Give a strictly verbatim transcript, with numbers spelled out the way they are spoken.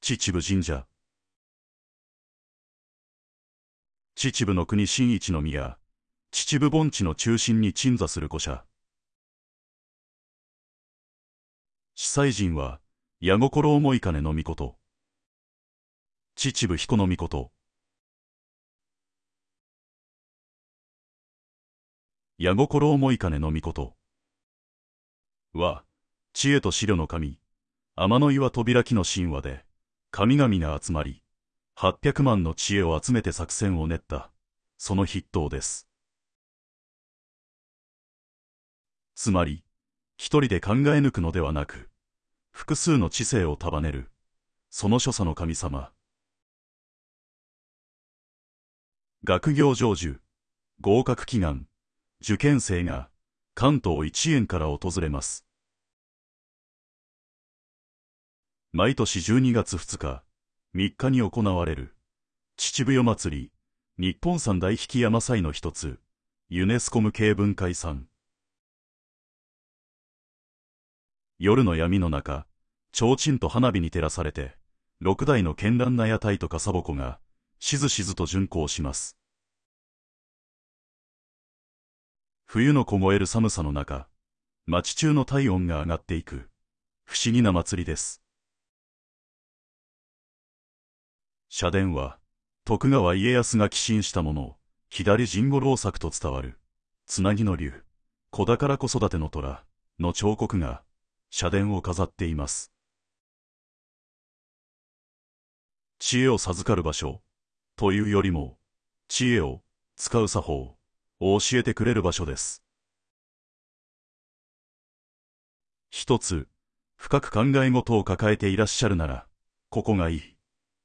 秩父神社。秩父の国新一の宮、秩父盆地の中心に鎮座する古社。司祭神は、矢心思い金の命。秩父彦の命。矢心思い金の命は、知恵と思慮の神、天の岩扉木の神話で、神々が集まり、はっぴゃくまんの知恵を集めて作戦を練った、その筆頭です。つまり、一人で考え抜くのではなく、複数の知性を束ねる、その所作の神様。学業成就、合格祈願、受験生が関東一円から訪れます。毎年じゅうにがつふつか、みっかに行われる、秩父夜祭り、日本三大曳山祭の一つ、ユネスコ無形文化遺産。夜の闇の中、提灯と花火に照らされて、六台の絢爛な屋台と傘鉾が、しずしずと巡行します。冬の凍える寒さの中、町中の体温が上がっていく、不思議な祭りです。社殿は、徳川家康が寄進したものを、左甚五郎作と伝わる、つなぎの竜、子宝子育ての虎の彫刻が、社殿を飾っています。知恵を授かる場所、というよりも、知恵を使う作法を教えてくれる場所です。一つ、深く考え事を抱えていらっしゃるなら、ここがいい。